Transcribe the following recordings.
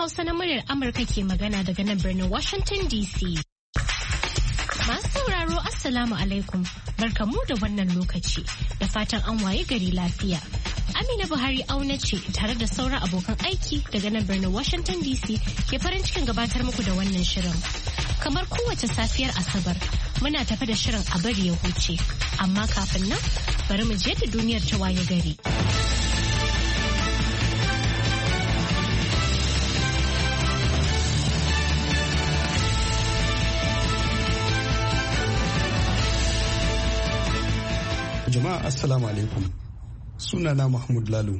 Hausa na muryar Amurka ke magana daga nan birnin Washington DC. Masu sauraro Assalamu alaikum, barkamu da wannan lokaci da fatan an waye gari lafiya. Amina Buhari auna ce tare da sauran abokan aiki daga nan birnin Washington DC ke farin cikin gabatar muku da wannan shirin. Kamar kowace safiyar Asabar, muna tafi da shirin a bari ya huce, amma kafin nan bari mu je da duniyar ta waye gari. Jama'a Assalamu alaikum. Sunana Mahmud Lalo.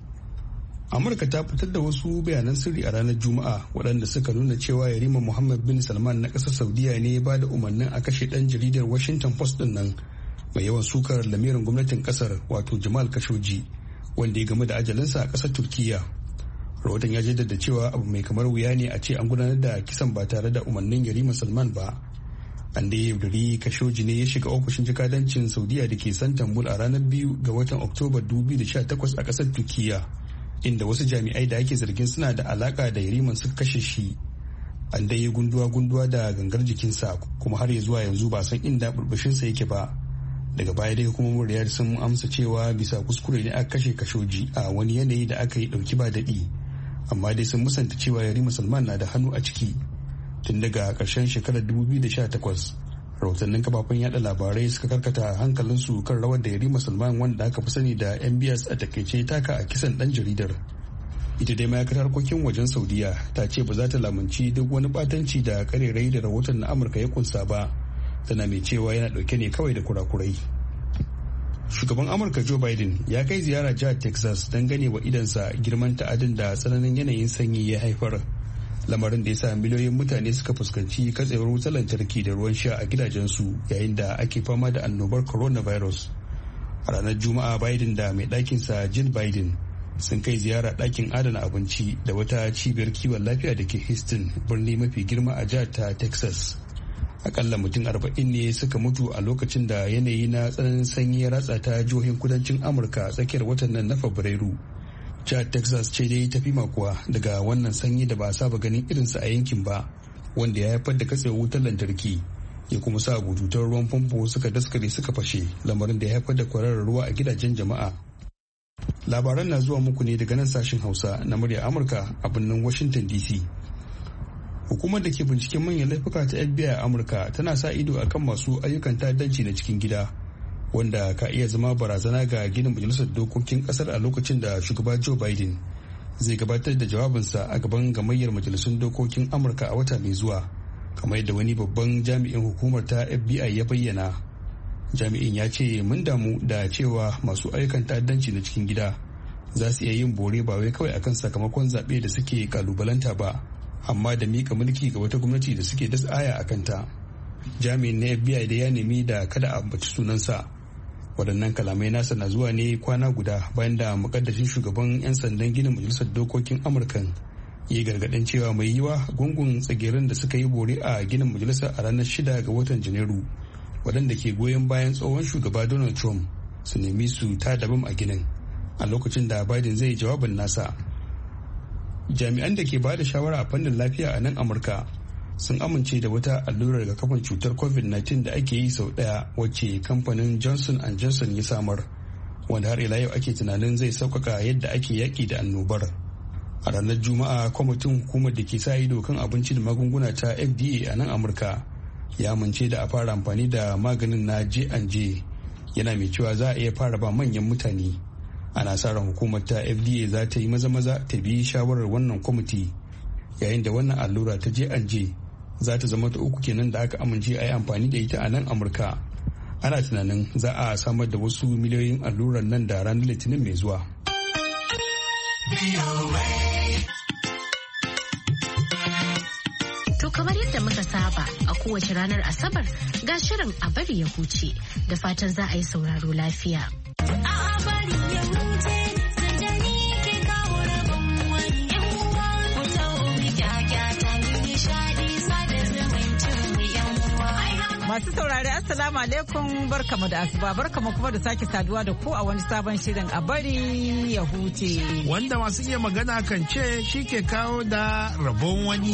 Amurka ta fitar da wasu bayanan sirri a ranar Juma'a waɗanda suka nuna cewa Yarima Muhammad bin Salman na ƙasar Saudiya ne ya ba da umarnin a kashe ɗan jaridar Washington Post ɗin nan mai yawan sukar lamirin gwamnatin ƙasar wato Jamal Khashoggi wanda ya game da ajalinsa a ƙasar Turkiyya. Rahoton ya jaddada cewa abu mai kamar wuya ne a ce an gudanar da kisan ba tare da umarnin Yarima Salman ba. An da yaudari Khashoggi ne ya shiga ofishin jakadancin Saudiya da ke Santambul a ranar 2 ga watan Oktoba 2018 a ƙasar Turkiyya, inda wasu jami'ai da ake zargin suna da alaka da Yariman suka kashe shi. An da ya gunduwa da gangar jikinsa kuma har ya zuwa yanzu ba san inda burbushinsa yake ba. Daga baya dai hukumomin Riyadh sun amsa cewa bisa kuskure ne aka kashe Khashoggi a wani yanayi da aka yi dauki ba daɗi, amma dai sun musanta cewa Yarima Salman na da hannu a ciki. Tun daga ƙarshen shekarar 2018 rahotannin kafafen yada labarai suka karkata hankalinsu kan rawar da Yarima Salman wanda aka fi sani da MBS a takaice taka a kisan ɗan jaridar. Ita dai ma'aikatar harkokin wajen Saudiya ta ce ba za ta lamunci duk wani batanci da karerai da rahoton na Amurka ya kunsa ba, tana mai cewa yana ɗauke ne kawai da kurakurai. Shugaban Amurka Joe Biden ya kai ziyara jihar Texas don gane wa idansa girman ta'adin da tsananin yanayin sanyi ya haifar. Lamarin da ya sa miliyoyin mutane suka fuskanci katsewar wutar lantarki da ruwan sha a gidajensu yayin da ake fama da annobar coronavirus. A ranar Juma'a Biden da mai ɗakinsa Jill Biden sun kai ziyara ɗakin adana abinci da wata cibiyar kiwon lafiya da ke Houston, birni mafi girma a jihar ta Texas. Akalla mutum 40 ne suka mutu a lokacin da yanayi na tsananin sanyi ya ratsa ta jihohin kudancin Amurka tsakiyar watan nan na Fabrairu. Jihar Texas ce dai tafi makuwa daga wannan sanyi da ba a saba ganin irinsa a yankin ba, wanda ya haifar da katsewar wutar lantarki ya kuma sa bututun ruwan famfo suka daskare suka fashe, lamarin da ya haifar da kwararar ruwa a gidajen jama'a. Labaran na zuwa muku ne daga nan sashen Hausa na murya Amurka a birnin Washington DC. Hukumar da ke binciken manyan laifuka ta FBI a Amurka tana sa ido akan masu ayyukan ta'addanci na cikin gida, wanda ka iya zama barazana ga ginin majalisar dokokin kasar a lokacin da shugaba Joe Biden zai gabatar da jawabinsa a gaban gamayyar majalisun dokokin Amurka a wata mai zuwa, kamar yadda wani babban jami'in hukumar ta FBI ya bayyana. Jami'in ya ce mun damu da cewa masu ayyukan ta'addanci na cikin gida za su iya yin bore ba wai kawai akan sakamakon zaɓe da suke kalubalanta ba, amma da mika mulki ga wata gwamnati da suke dasa aya a kanta. Jami'in na FBI da ya nemi da kada a ambaci sunansa. Waɗannan kalamai nasa na zuwa ne kwana guda bayan da mukaddashin shugaban 'yan sandan ginin majalisar dokokin Amurkan ya gargaɗin cewa mai yiwa gungun tsagerin da suka yi bore a ginin majalisar a ranar 6 ga watan Janairu, waɗanda ke goyon bayan tsohon shugaba Donald Trump, su nemi su tada bam a ginin a lokacin da Biden zai yi jawabin nasa. Jami'an da ke ba da shawara a fannin lafiya a nan Amurka sun amince da wata allurar rigakafin cutar COVID-19 da ake yi sau ɗaya wacce kamfanin Johnson & Johnson ya samar, wanda har ila yau ake tunanin zai sauƙaƙa yadda ake yaƙi da annobar. A ranar Juma'a, kwamitin hukumar da ke sa ido kan abinci da magunguna ta FDA a nan Amurka ya amince da a fara amfani da maganin na J&J, yana mai cewa za a iya fara ba manyan mutane. Ana sa ran hukumar ta FDA za ta yi maza-maza ta bi shawarar wannan kwamiti, yayin da wannan allura ta J&J za ta zama ta uku kenan da aka amince a yi amfani da ita a nan Amurka. Ana tunanin za a samar da wasu miliyoyin alluran nan da ranar Litinin mai zuwa. To kamar yadda muka saba a kowace ranar Asabar ga shirin a bari ya huce, da fatan za a yi sauraro lafiya. Masu saurari Assalamu alaikum barkamu da asuba barkamu kuma da sake saduwa da ku a wani sabon shirin a bari ya huce. Wanda masu iya magana kan ce shi ke kawo da rabon wani.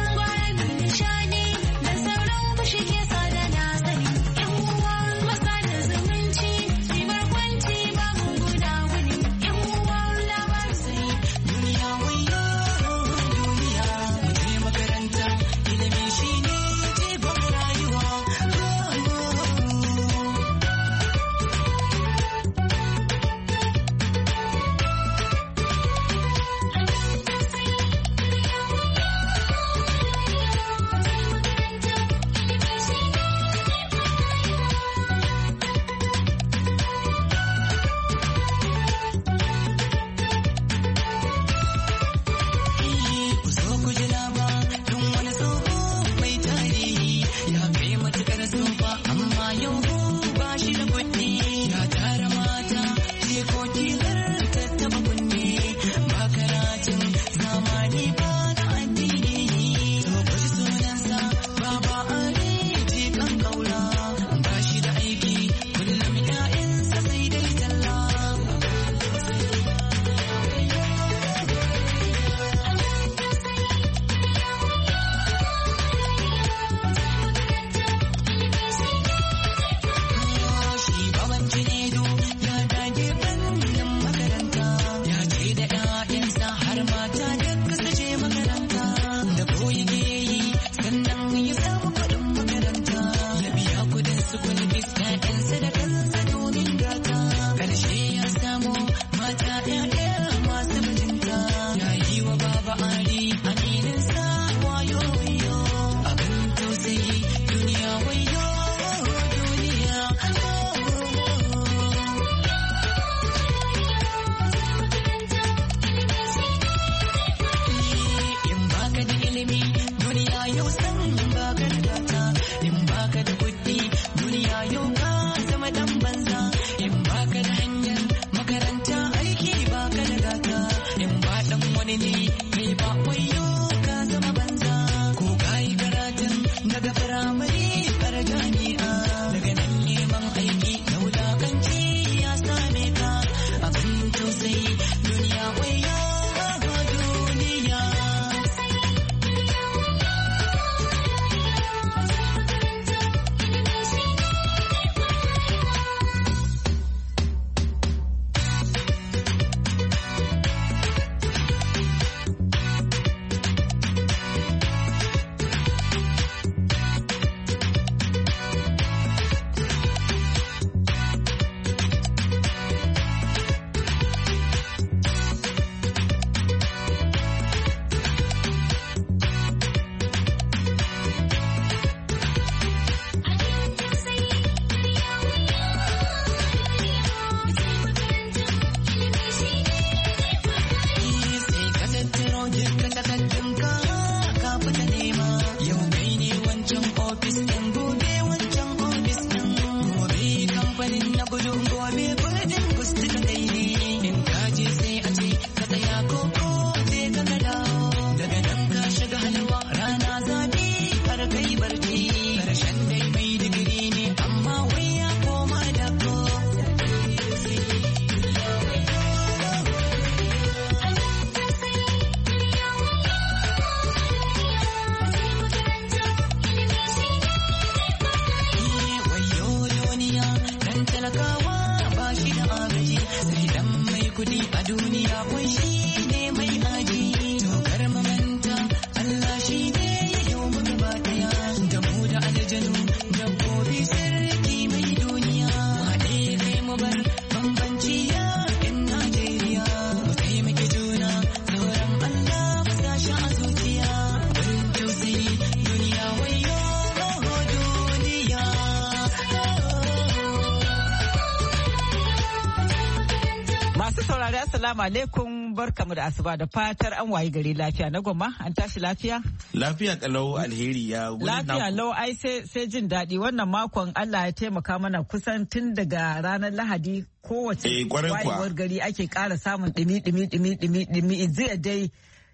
Assalamu alaikum barkamu da asuba da fatar an wayi gari lafiya na gwamma an tashi lafiya? Lafiya kalau alheri ya lafiya lau ai sai jin daɗi wannan makon Allah ya taimaka mana kusan tun daga ranar Lahadi kowace wayewar gari ake ƙara samun ɗimi zai dai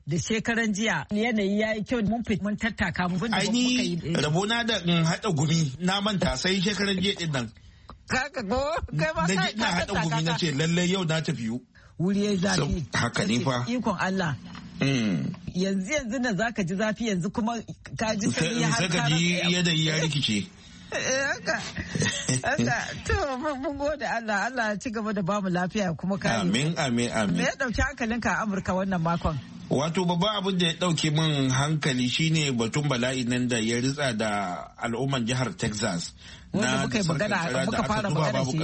da shekaran jiya yanayi ya yi kyau mun tattaka mun da muka yi. Rabona da in haɗa gumi na manta sai shekaran jiya din nan. Kaka go kai ma na haɗa gumi na ce lallai yau na tafi yau. Wuri ya zafi. Haka ne fa. Ikon Allah. Yanzu da zaka ji zafi yanzu kuma ka ji sanyi har sai ka ji yanayi ya rikice. Haka to mun gode Allah ya ci gaba da bamu lafiya kuma kare. Amin. Me ya dauki hankalinka a Amurka wannan makon? Wato babban abin da ya dauke min hankali shine batun bala'i nan da ya ritsa da al'umman jihar Texas. Wanda muka fara magana shi.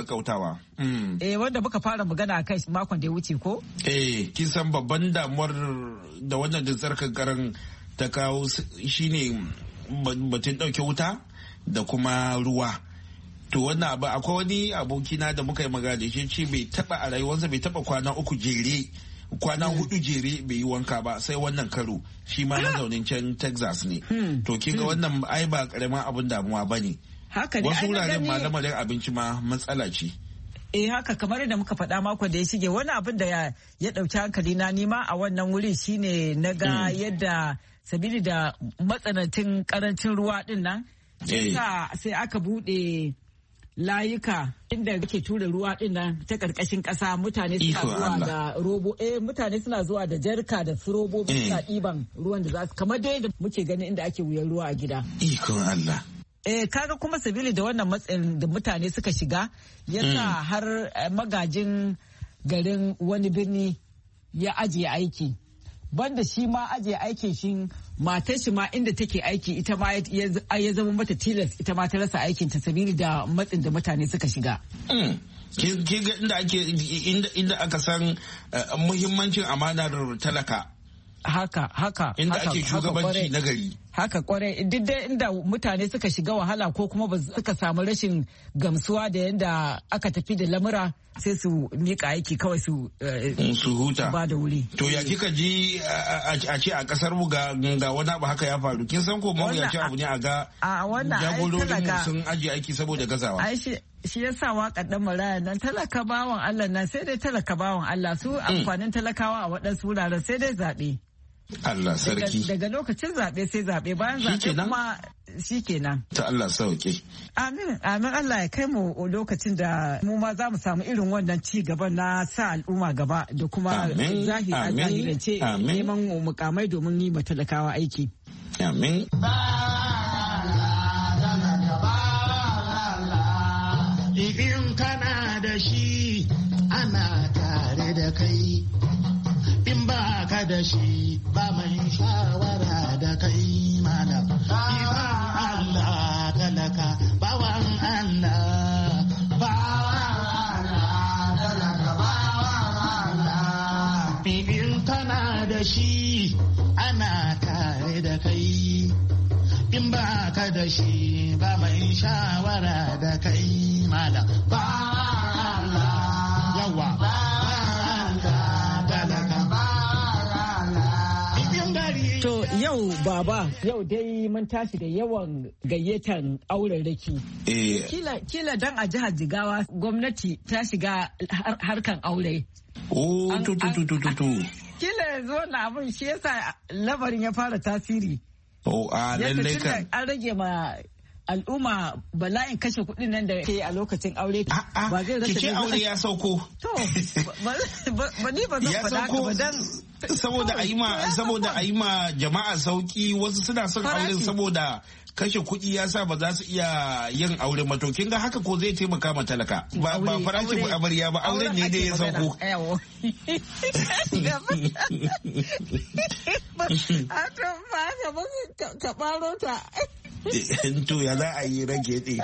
Wanda muka fara magana kai makon da ya wuce ko? Kin san babban damuwar da wannan dusar kankaran ta kawo shine batun dauke wuta da kuma ruwa. To wannan abu akwai wani abokina da muka yi magana da shi bai taba a rayuwarsa bai taba kwana 4 jere. Kwana 4 jere bai yi wanka ba sai wannan karo shi ma mazaunin can Texas ne. To kin ga wannan ai ba karamin abin damuwa bane. Haka ne. Wasu wuraren malamarin abinci ma matsala ce. Haka kamar yadda muka faɗa makon da ya shige wani abin da ya ɗauki hankali na nima a wannan wuri shine na ga yadda sabili da matsanancin karancin ruwa din nan sai aka buɗe layuka inda ake tura ruwa din nan ta karkashin kasa mutane suna zuwa da robo mutane suna zuwa da jarka da su robobi suna ɗiban ruwan da za su kamar dai da muke gani inda ake wuyan ruwa a gida. Ikon Allah. Kaga kuma sabili da wannan matsayin da mutane suka shiga yasa har magajin garin wani birni ya ajiye aiki. Banda shi ma ajiye aikin shi matar shi ma inda take aiki ita ma ya zama mata tilas ita ma ta rasa aikin ta sabili da matsin da mutane suka shiga. Ki ga inda aka san muhimmancin amanar talaka. Haka. Inda ake shugabanci na gari. Haka kwarai duk da inda mutane suka shiga wahala ko kuma ba suka samu rashin gamsuwa da yadda aka tafi da lamura sai su mika aiki kawai su huta ba da wuri. To ya kika ji a ce a kasar mu ga wani abu haka ya faru kin san ko ya ce abu ne a ga jagororin mu sun ajiye aiki saboda gazawa. Shi ya sa waƙar ɗan maraya nan talaka bawan Allah nan sai dai talaka bawan Allah su amfanin talakawa a waɗansu wuraren sai dai zaɓe. Allah sarki. Daga lokacin zaɓe sai zaɓe bayan zaɓe kuma shi kenan. Ta Allah sauke. Amin Allah ya kai mu lokacin da mu ma za mu samu irin wannan ci gaba na sa al'umma gaba da kuma zahirance neman mukamai domin yi ma talakawa aiki. Amin. In kana da shi ana tare da kai, in ba ka da shi ba mai shawara da kai malam. Iban Allah talaka bawan Allah, bawan Allah talaka bawan Allah. In kana da shi ana tare da kai, in ba ka da shi ba mai shawara da kai malam. Ba Allah yawa ba Allah talaka ba Allah. To yau baba yau dai mun tashi da yawan gayyatan auraraki. Kila dan a jihar Jigawa gwamnati ta shiga harkan aure. To. Kila yanzu wannan abin shi yasa lamarin ya fara tasiri. Lallai kan. An rage ma al'umma bala'in kashe kuɗin nan da ke a lokacin aure. Ba zai rasa ne. Aure ya sauko. To, ba ni ba zan faɗa ka ba dan. Saboda a yi ma jama'a sauki wasu suna son auren saboda kashe kuɗi ya sa ba za su iya yin aure ma to kin ga haka ko zai taimaka ma talaka ba farashin amarya ba auren ne dai ya sauko. Ka ɓaro ta. To ya za a yi rage ɗi.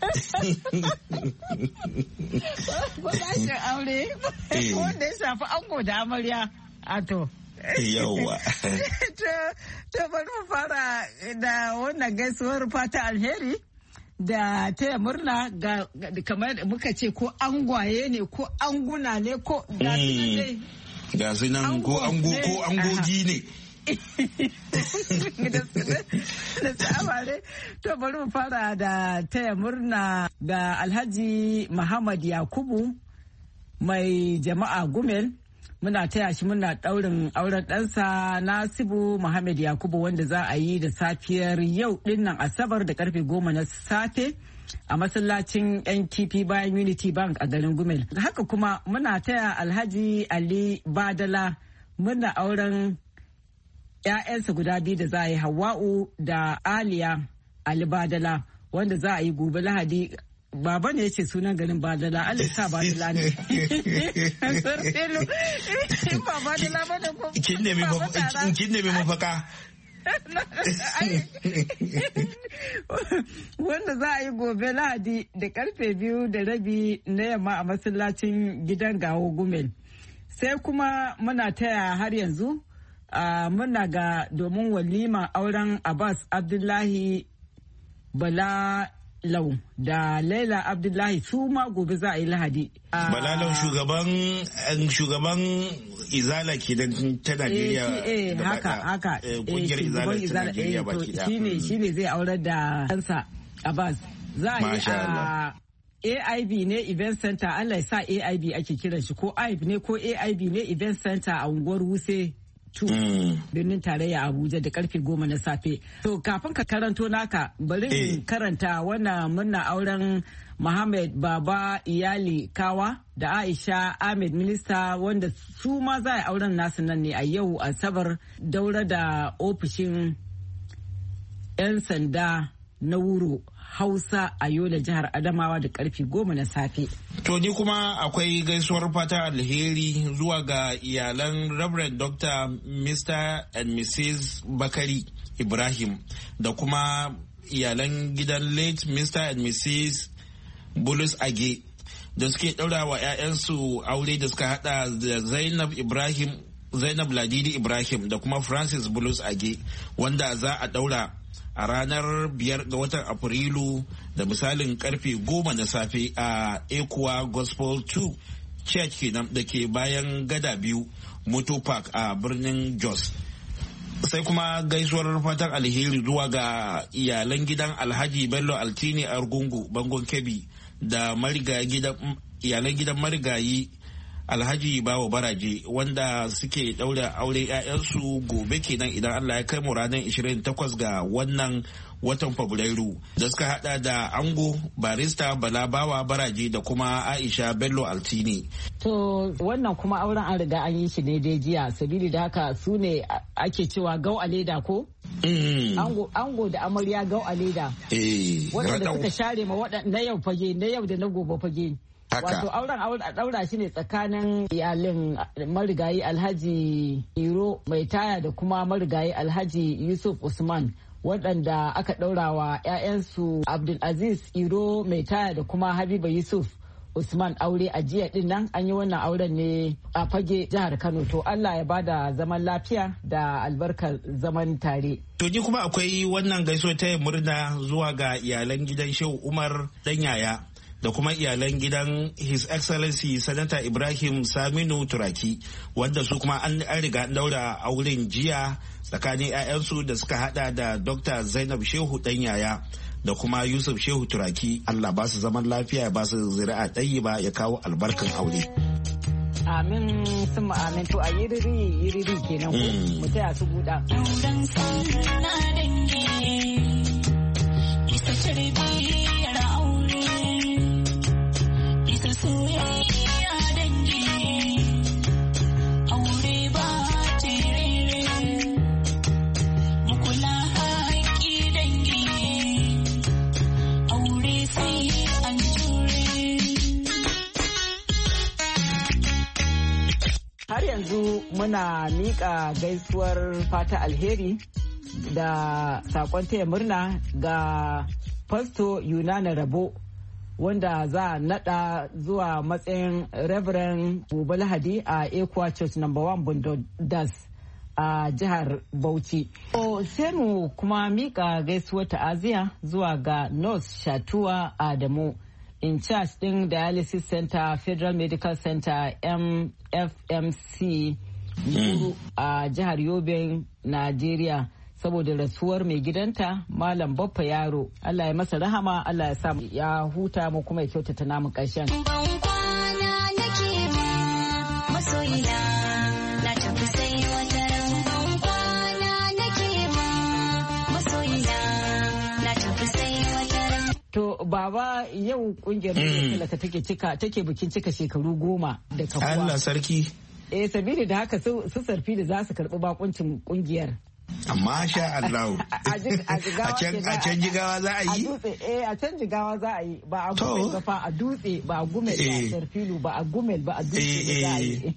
Farashin aure wanda ya shafi ango da amarya. Ato. Yawwa. To bari mu fara da wannan gaisuwar fata alheri da taya murna ga kamar muka ce ko angwaye ne ko anguna ne ko ga su nan ko angogi ne. Da tsabare to bari mu fara da taya murna ga Alhaji Muhammad Yakubu mai jama'a Gumel muna taya shi muna ɗaurin auren ɗansa Nasibu Muhammad Yakubu wanda za a yi da safiyar yau dinnan Asabar da karfe 10 na safe a masallacin yan kifi bayan Unity Bank a garin Gumel. Haka kuma muna taya Alhaji Ali Badala muna auren 'ya'yansa guda biyu da za a yi, Hawwa'u da Aliya Ali Badala, wanda za a yi gobe Lahadi. Baba ne ya ce sunan garin Badala, Allah sa Badala ne. Ba Badala ba da ko. Kin nemi mafaka. Wanda za a yi gobe Lahadi da karfe 2:30 na yamma a masallacin gidan Gawo Gumel. Sai kuma muna taya har yanzu muna ga domin walima auren Abbas Abdullahi Bala Lau da Laila Abdullahi su ma gobe za a yi Lahadi. Balalau shugaban Izala kenan ta Najeriya. Haka. Kungiyar Izala ta Najeriya baki da. Shine zai aurar da kansa Abbas. Za a yi AIB ne Event Center, Allah ya sa AIB ake kiran shi, ko AIB ne ko AIB ne Event Center a unguwar Wuse birnin tarayya Abuja da karfe 10 na safe. To kafin ka karanto naka bari in karanta wannan murna auren Muhammad Baba Iyali Kawa da Aisha Ahmed Minista, wanda su ma za a auren nasu nan ne a yau Asabar daura da ofishin 'yan sanda na Wuro Hausa a Yola jihar Adamawa da karfe 10 na safe. To ni kuma akwai gaisuwar fata alheri zuwa ga iyalan Reverend Dr. Mr. and Mrs. Bakari Ibrahim da kuma iyalan gidan late Mr. and Mrs. Bulus Age da suke ɗaura wa 'ya'yansu aure da suka hada da Zainab Ladidi Ibrahim da kuma Francis Bulus Age, wanda za a ɗaura a ranar 5 ga watan Afrilu da misalin karfe 10 na safe a Ekuwa Gospel 2 Church kenan da ke bayan gada biyu Moto Park a birnin Jos. Sai kuma gaisuwar fatan alheri zuwa ga iyalan gidan Alhaji Bello Altini Argungu Bangon Kebbi da iyalan gidan marigayi Alhaji Bawo Baraje, wanda suke daura aure 'ya'yansu gobe kenan idan Allah ya kai mu ranar 28 ga wannan watan Fabrairu, da suka hada da ango barista Bala Bawa Baraje da kuma Aisha Bello Altini. To wannan kuma auren an riga an yi shi ne dai jiya, sabili da haka su ne ake cewa gau a leda ko? Ango da amarya gau a leda. Waɗanda suka share ma na yau fage, na yau da na gobe fage. Wato auren a daura shi ne tsakanin iyalin marigayi Alhaji Iro Mai Taya da kuma marigayi Alhaji Yusuf Usman, waɗanda aka daura wa 'ya'yansu Abdulaziz Iro Mai Taya da kuma Habiba Yusuf Usman aure a jiya din nan. An yi wannan auren ne a Fage jihar Kano. To Allah ya bada zaman lafiya da albarkar zaman tare. To ni kuma akwai wannan gaisuwa ta murna zuwa ga iyalan gidan Shehu Umar Danyaya da kuma iyalan gidan His Excellency Sanata Ibrahim Saminu Turaki, wanda su kuma an riga daura auren jiya tsakanin 'ya'yansu da suka hada da Dr. Zainab Shehu Danyaya da kuma Yusuf Shehu Turaki. Allah ba su zaman lafiya, ba su zuri'a ɗayi ba, ya kawo albarkan aure. Amin sun amin. To a yiriri kenan ko mu taya su buɗa. Har yanzu muna miƙa gaisuwar fata alheri da saƙon taya murna ga Fasto Yunana Rabo, wanda za a nada zuwa matsayin Reverend Gobe Lahadi a Ekuwa Church No. 1 Bundodas a jihar Bauchi. Sai mu kuma mika gaisuwar ta'aziyya zuwa ga Nurse Shatuwa Adamu, in charge din Dialysis Center Federal Medical Center MFMC a jihar Yobe, Najeriya, saboda rasuwar mai gidanta Malam Baffa Yaro. Allah ya masa rahama, Allah ya sa ya huta mu kuma ya kyautata namu ƙarshen. Ban kwana nake ba masoyina. baba yau kungiyar talaka take bikin cika shekaru 10 da kafuwa. Allah sarki. Sabili da haka su sarfi da za su karɓi bakuncin kungiyar. Amma sha Allah. A can jigawa za a yi? A can jigawa za a yi. Ba a gumel ba fa a dutse, ba a gumel ba a sarfilu, ba a gumel ba a dutse za a yi.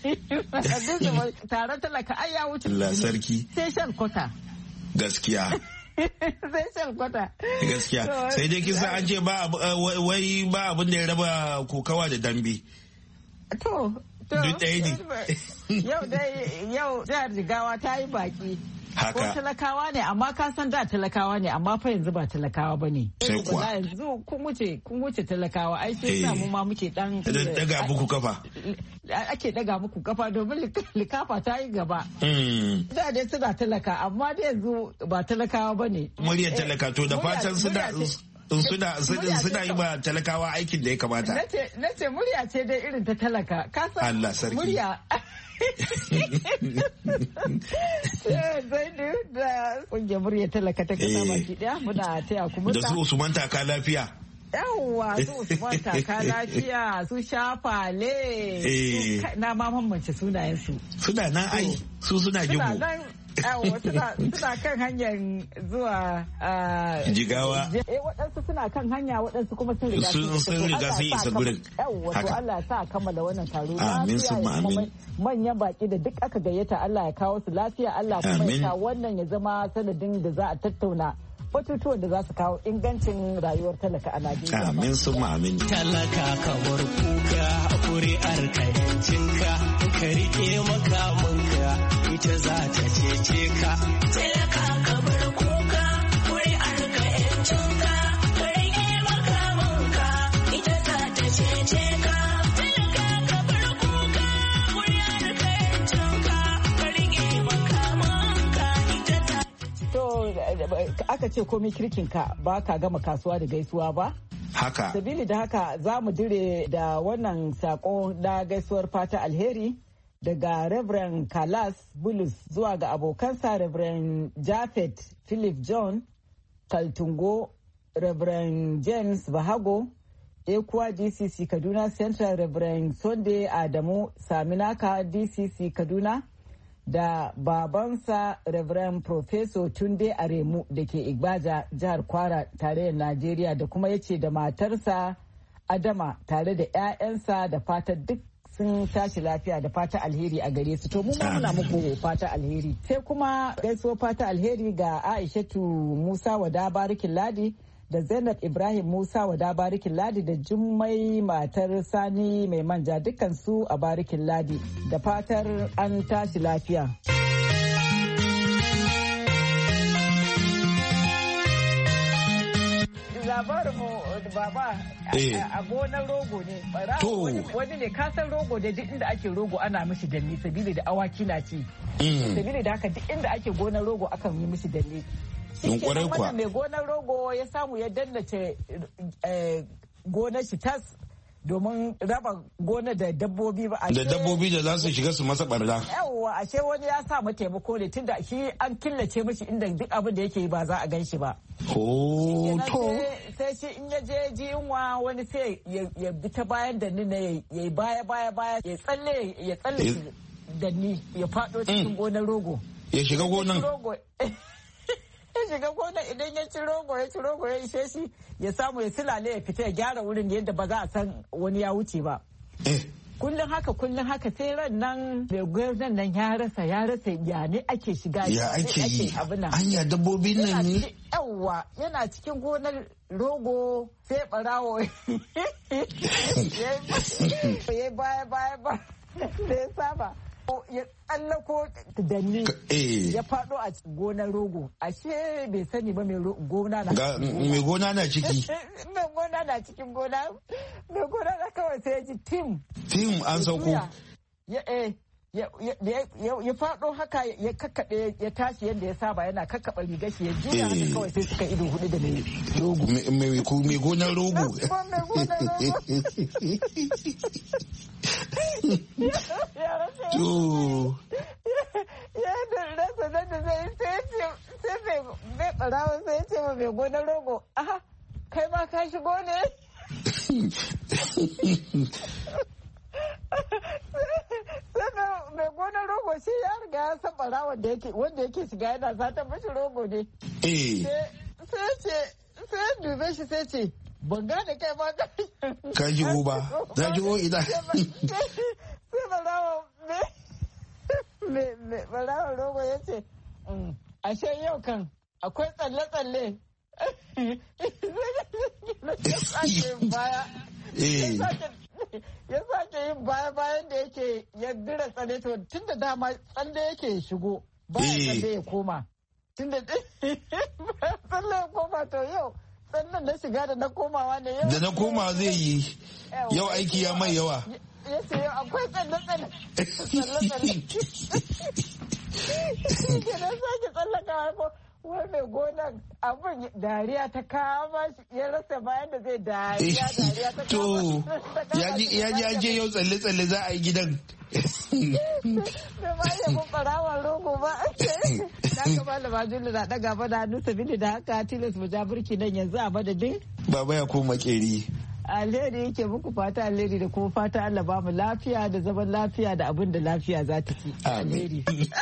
Taron talaka ai ya wuce. Allah sarki. Sai shan kwata. Gaskiya. Sai shan kwata. Gaskiya. Sai dai kisa an ce ba abin da ya raba kokawa da dambe. To. Duk ɗaya ne. Yau jihar Jigawa ta yi baki. Haka. Ko talakawa ne amma ka san da talakawa ne amma fa yanzu ba talakawa ba ne. Sai kuwa. Yanzu kun wuce talakawa ai sai samu ma muke dan. Daga muku kafa. Ake daga muku kafa domin likafa ta yi gaba. Da dai suna talaka amma da yanzu ba talakawa ba ne. Muryar talaka to da fatan suna yi ba talakawa aikin da ya kamata. Na ce murya ce dai irin ta talaka. Allah sarki. Murya. Zai da kungiyar murya talaka ta kasa baki daya muna taya kuma da su Usman taka lafiya. Yawwa su Usman taka lafiya su shafale. Na ma mamance sunayensu. Suna nan ai su suna jin mu. Suna kan hanyar zuwa Jigawa. Waɗansu suna kan hanya waɗansu kuma sun riga sun isa gurin. Wato Allah sa kammala wannan taro. Amin summa amin. Manyan baki da duk aka gayyata Allah ya kawo su lafiya Allah kuma ya sa wannan ya zama sanadin da za a tattauna batutuwan da za su kawo ingancin rayuwar talaka a Najeriya. Amin summa amin. Talaka kamar kuka kuri'ar kayancinka ka rike makamanka ita za ta cece ka. Talaka kamar kuka kuri'ar kayancinka ka rike makamanka ita za ta cece ka. Aka ce komai kirkinka ba ka gama kasuwa da gaisuwa ba? Haka. Sabili da haka za mu dire da wannan sako na gaisuwar fata alheri daga Reverend Kalas Bulus zuwa ga abokansa Reverend Jafet Philip John Kaltungo, Reverend James Bahago, Ekuwa DCC Kaduna Central, Reverend Sunday Adamu Saminaka DCC Kaduna, da babansa Reverend Professor Tunde Aremu da ke Igbaja jihar Kwara tarayyar Najeriya, da kuma yace da matarsa Adama tare da 'ya'yansa da fata duk sun tashi lafiya da fata alheri a gare su. To mu muna muku fata alheri. Sai kuma gaisuwa fata alheri ga Aishatu Musa Wada Barikin Ladi da Zainab Ibrahim Musa Wada Barikin Ladi da Jummai matar Sani mai manja dukansu a Barikin Ladi da fatar an tashi lafiya. Labarinmu baba a gonar rogo ne. Wani ne kasan rogo da duk inda ake rogo ana mishi danne sabili da awaki na ci. Sabili da haka duk inda ake gonar rogo akan yi mishi danne. Kwarai kuwa. Mai gonar rogo ya samu ya dannace gonar shi tas domin raba gonar da dabbobi ba. Da dabbobi da za su shiga su masa barna. Yawwa ashe wani ya samu taimako ne tunda shi an killace mishi inda duk abin da yake ba za a gan shi ba. To. Sai shi in ya je ji yunwa wani sai ya bi ta bayan da nina ya yi baya ya tsalle danni ya faɗo cikin gonar rogo. Ya shiga gonan. Ya shiga gona idan ya ci rogo ya ishe shi ya samu ya silale ya fita ya gyara wurin yadda ba za a san wani ya wuce ba. Kullum haka sai ran nan mai gonar nan ya rasa ya ne ake shiga ya ake abin nan. Anya dabbobi nan ne. Yawwa yana cikin gonar rogo sai barawo ya baya da ya saba. Ya tsallako danni ya faɗo a gonar rogo ashe bai sani ba mai gona na ciki mai gona na cikin gona mai gona na kawai sai ya ji tim an sauko ya faɗo haka ya kakkaɓe ya tashi yadda ya saba yana kakkaɓa rigar shi ya juya haka kawai sai suka ido hudu da mai rogo mai gonar rogo ya rasa nan da zai sai mai ɓarawa sai ce wa mai gonar rogo aha kai ma ka shigo ne? Mai gonar rogo shi ya riga ya san bara wanda yake shiga yana sata mashi rogo ne. Sai dube shi sai ce ban gane kai ma ka jigo ba za jigo ina. Sai barawa rogo ya ce ashe yau kan akwai tsalle-tsalle. Ya sake baya. Ya sake yin baya bayan da yake ya dira tsalle to tun da dama tsalle yake shigo bayan tsalle ya koma. Tun da tsalle ya koma to yau tsallen na shiga da na komawa ne yau. Da na komawa zai yi yau aiki ya mai yawa. Ya ce yau akwai tsalle-tsalle. Tsalle-tsalle. Kenan sake tsallakawa ko wai mai gonan abin dariya ta kama shi ya rasa bayan da zai dariya ta kama. To ya je yau tsalle-tsalle za a yi gidan. Da ba ya mun farawa rogo ba. Na gaba da majulu na daga ba da hannu sabili da haka tilas mu ja burki nan yanzu a madadin. Baba ya koma makeri. Alheri yake muku fata alheri da kuma fata Allah ba mu lafiya da zaman lafiya da abin da lafiya za ta ci. Alheri.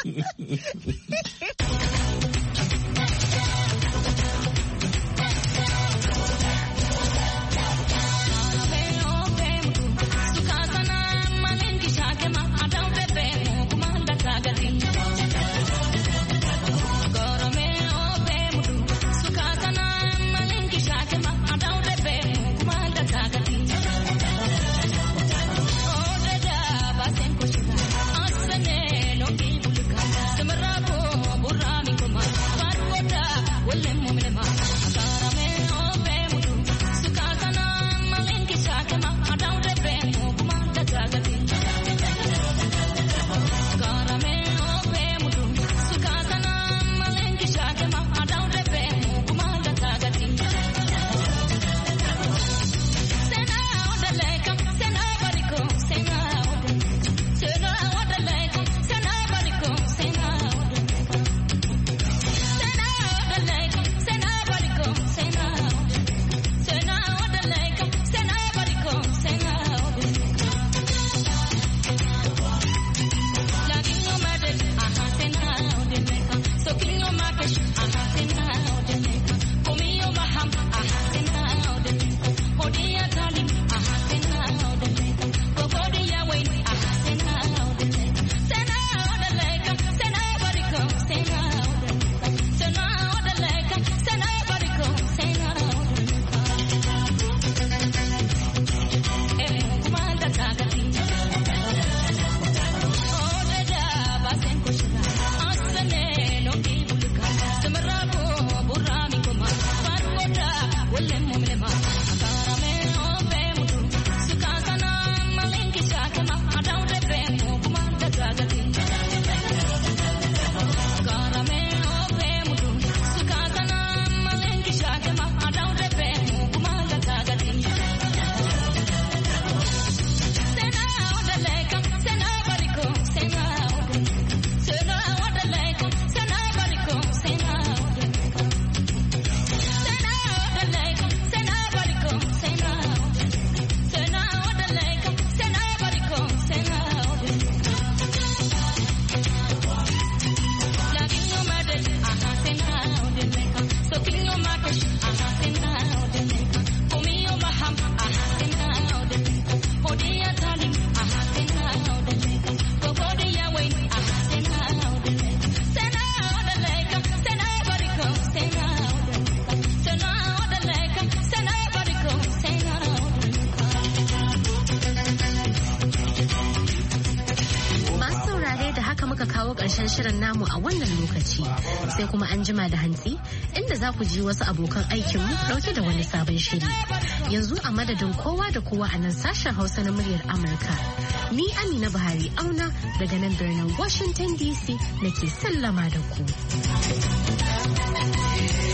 Karshen shirin namu a wannan lokaci sai kuma an jima da hantsi inda za ku ji wasu abokan aikinmu dauke da wani sabon shiri. Yanzu a madadin kowa da kowa a nan sashen Hausa na muryar Amurka. Ni Amina Buhari Auna daga nan birnin Washington DC nake sallama da ku.